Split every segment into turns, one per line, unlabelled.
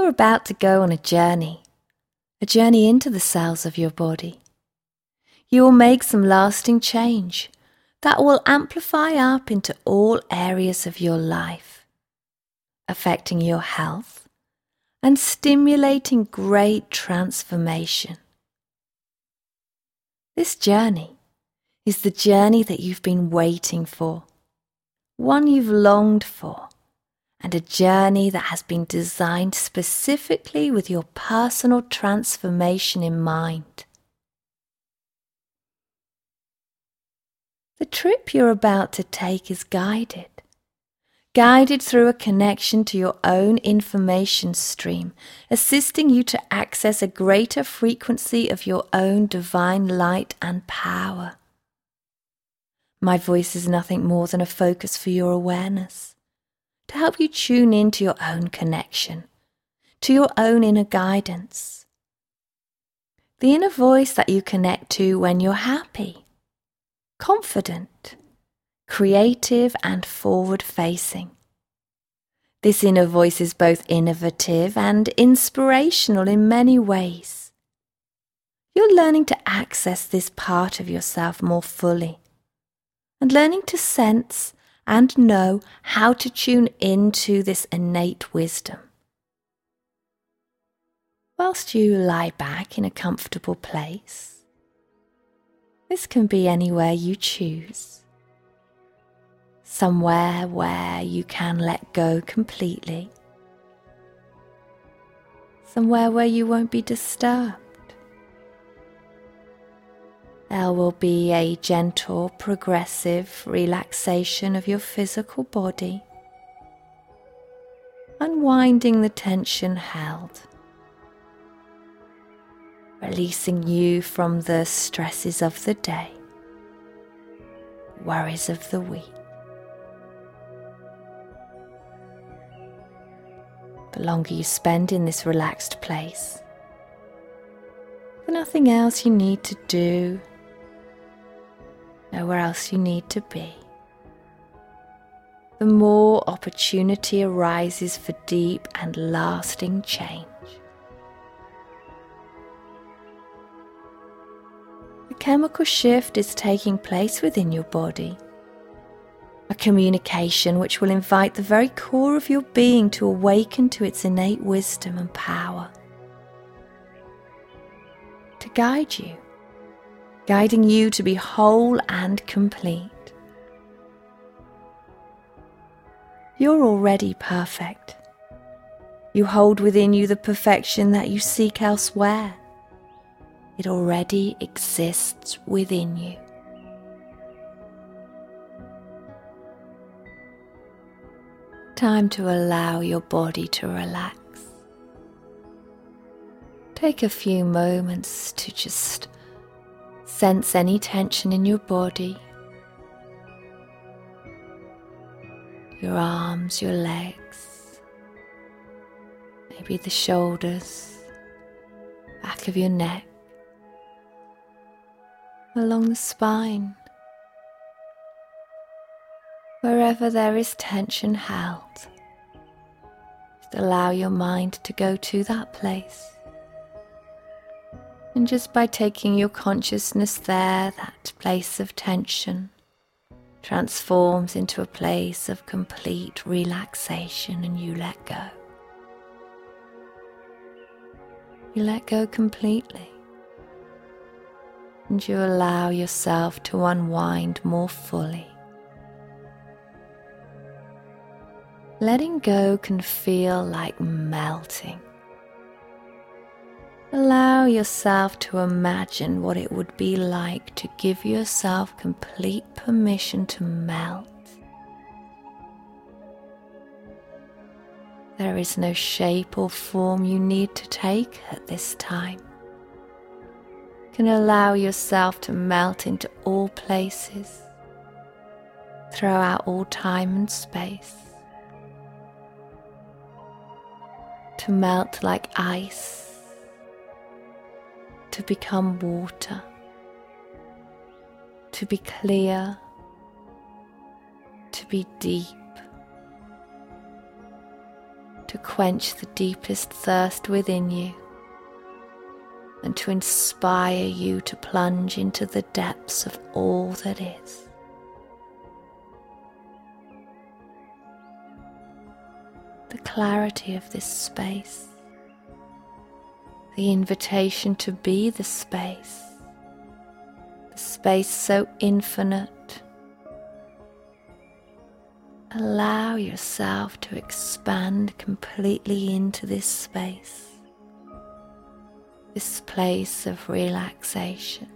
you're about to go on a journey into the cells of your body. You will make some lasting change that will amplify up into all areas of your life, affecting your health and stimulating great transformation. This journey is the journey that you've been waiting for, one you've longed for, and a journey that has been designed specifically with your personal transformation in mind. The trip you're about to take is guided through a connection to your own information stream, assisting you to access a greater frequency of your own divine light and power. My voice is nothing more than a focus for your awareness, to help you tune into your own connection, to your own inner guidance. The inner voice that you connect to when you're happy, confident, creative and forward-facing. This inner voice is both innovative and inspirational in many ways. You're learning to access this part of yourself more fully and learning to sense and know how to tune into this innate wisdom. Whilst you lie back in a comfortable place, this can be anywhere you choose, somewhere where you can let go completely, somewhere where you won't be disturbed. There will be a gentle, progressive relaxation of your physical body, unwinding the tension held, releasing you from the stresses of the day, worries of the week. The longer you spend in this relaxed place, there's nothing else you need to do, nowhere else you need to be, the more opportunity arises for deep and lasting change. A chemical shift is taking place within your body, a communication which will invite the very core of your being to awaken to its innate wisdom and power, to guide you, guiding you to be whole and complete. You're already perfect. You hold within you the perfection that you seek elsewhere. It already exists within you. Time to allow your body to relax. Take a few moments to just sense any tension in your body, your arms, your legs, maybe the shoulders, back of your neck, along the spine. Wherever there is tension held, just allow your mind to go to that place. And just by taking your consciousness there, that place of tension transforms into a place of complete relaxation, and you let go. You let go completely, and you allow yourself to unwind more fully. Letting go can feel like melting. Allow yourself to imagine what it would be like to give yourself complete permission to melt. There is no shape or form you need to take at this time. You can allow yourself to melt into all places, throughout all time and space. To melt like ice, to become water, to be clear, to be deep, to quench the deepest thirst within you and to inspire you to plunge into the depths of all that is. The clarity of this space, the invitation to be the space so infinite. Allow yourself to expand completely into this space, this place of relaxation.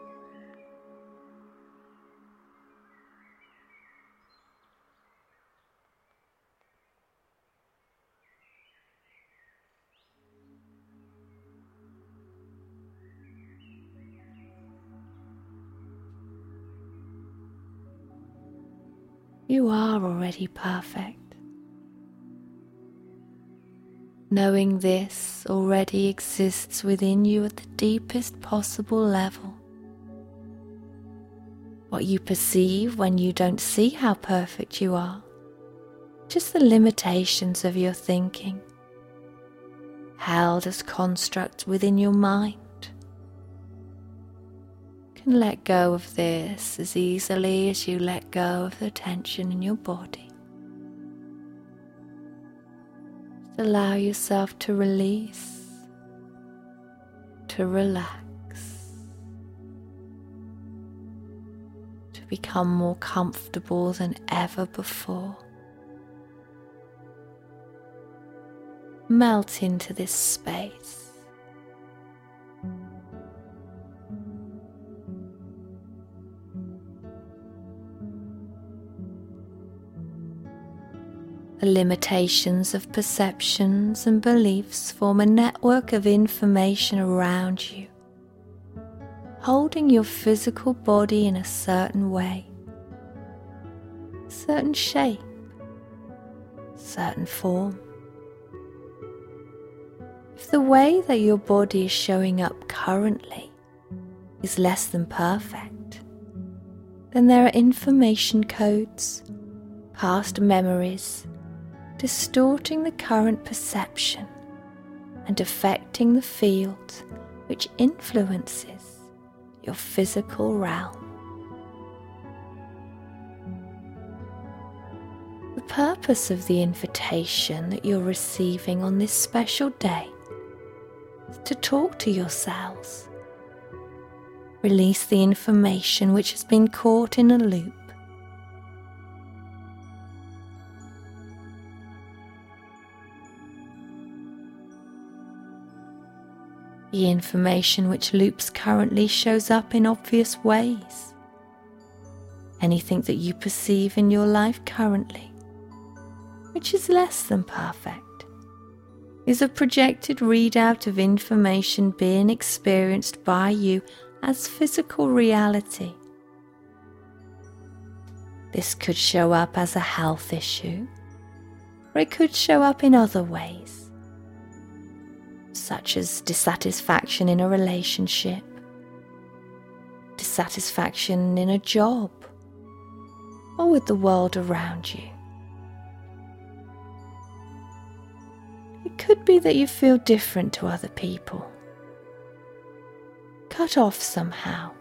You are already perfect. Knowing this already exists within you at the deepest possible level. What you perceive when you don't see how perfect you are, just the limitations of your thinking, held as constructs within your mind. Can let go of this as easily as you let go of the tension in your body. Just allow yourself to release, to relax, to become more comfortable than ever before. Melt into this space. The limitations of perceptions and beliefs form a network of information around you, holding your physical body in a certain way, certain shape, certain form. If the way that your body is showing up currently is less than perfect, then there are information codes, past memories, distorting the current perception and affecting the field which influences your physical realm. The purpose of the invitation that you're receiving on this special day is to talk to your cells, release the information which has been caught in a loop, the information which loops currently shows up in obvious ways. Anything that you perceive in your life currently, which is less than perfect, is a projected readout of information being experienced by you as physical reality. This could show up as a health issue, or it could show up in other ways, such as dissatisfaction in a relationship, dissatisfaction in a job, or with the world around you. It could be that you feel different to other people, cut off somehow,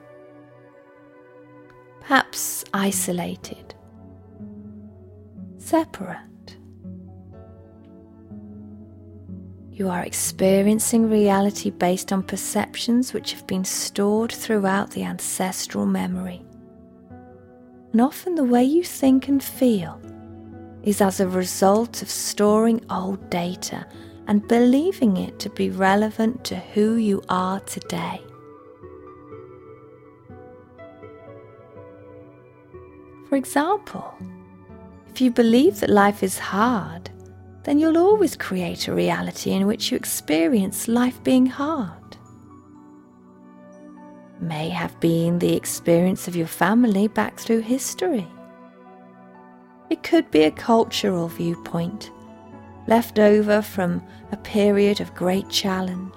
perhaps isolated, separate. You are experiencing reality based on perceptions which have been stored throughout the ancestral memory. And often the way you think and feel is as a result of storing old data and believing it to be relevant to who you are today. For example, if you believe that life is hard, then you'll always create a reality in which you experience life being hard. May have been the experience of your family back through history. It could be a cultural viewpoint left over from a period of great challenge.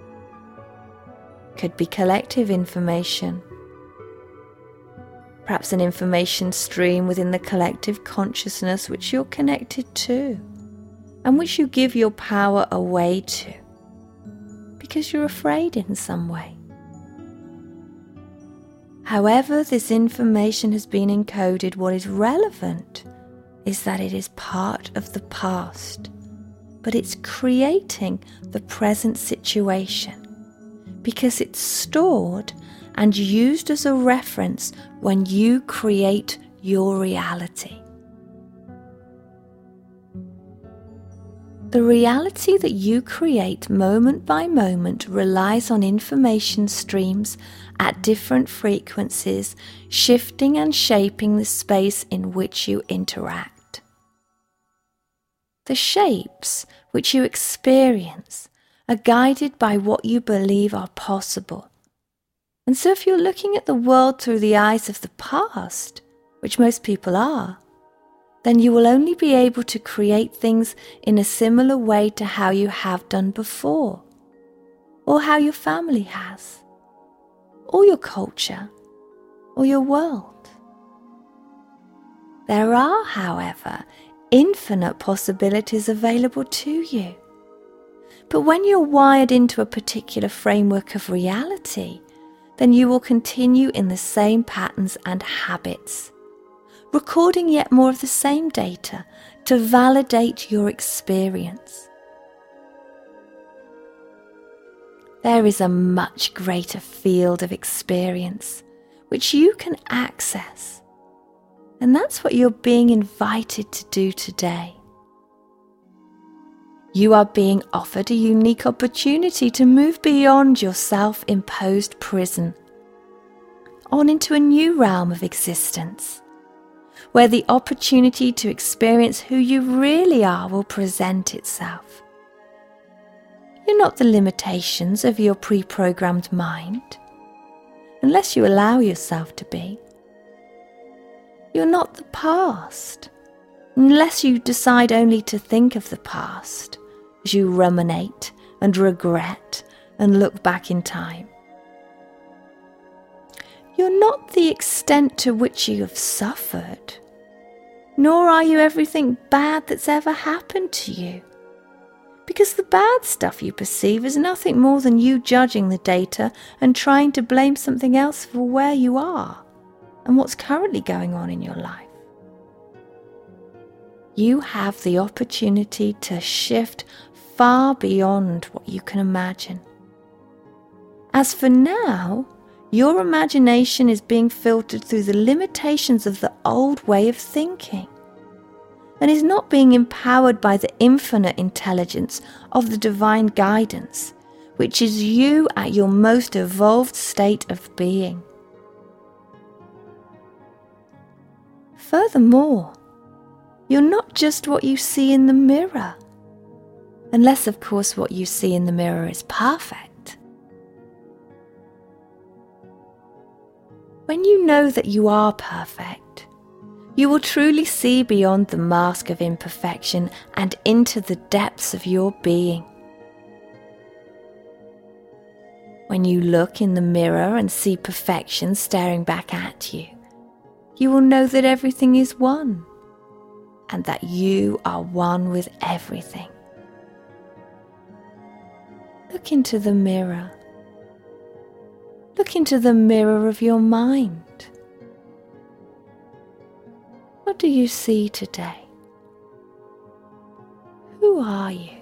It could be collective information, perhaps an information stream within the collective consciousness which you're connected to, and which you give your power away to because you're afraid in some way. However this information has been encoded, what is relevant is that it is part of the past, but it's creating the present situation because it's stored and used as a reference when you create your reality. The reality that you create moment by moment relies on information streams at different frequencies, shifting and shaping the space in which you interact. The shapes which you experience are guided by what you believe are possible. And so if you're looking at the world through the eyes of the past, which most people are, then you will only be able to create things in a similar way to how you have done before, or how your family has, or your culture, or your world. There are, however, infinite possibilities available to you. But when you're wired into a particular framework of reality, then you will continue in the same patterns and habits, recording yet more of the same data to validate your experience. There is a much greater field of experience which you can access, and that's what you're being invited to do today. You are being offered a unique opportunity to move beyond your self-imposed prison, on into a new realm of existence, where the opportunity to experience who you really are will present itself. You're not the limitations of your pre-programmed mind, unless you allow yourself to be. You're not the past, unless you decide only to think of the past as you ruminate and regret and look back in time. You're not the extent to which you have suffered, nor are you everything bad that's ever happened to you, because the bad stuff you perceive is nothing more than you judging the data and trying to blame something else for where you are and what's currently going on in your life. You have the opportunity to shift far beyond what you can imagine. As for now, your imagination is being filtered through the limitations of the old way of thinking, and is not being empowered by the infinite intelligence of the divine guidance, which is you at your most evolved state of being. Furthermore, you're not just what you see in the mirror, unless of course what you see in the mirror is perfect. When you know that you are perfect, you will truly see beyond the mask of imperfection and into the depths of your being. When you look in the mirror and see perfection staring back at you, you will know that everything is one, and that you are one with everything. Look into the mirror. Look into the mirror of your mind. What do you see today? Who are you?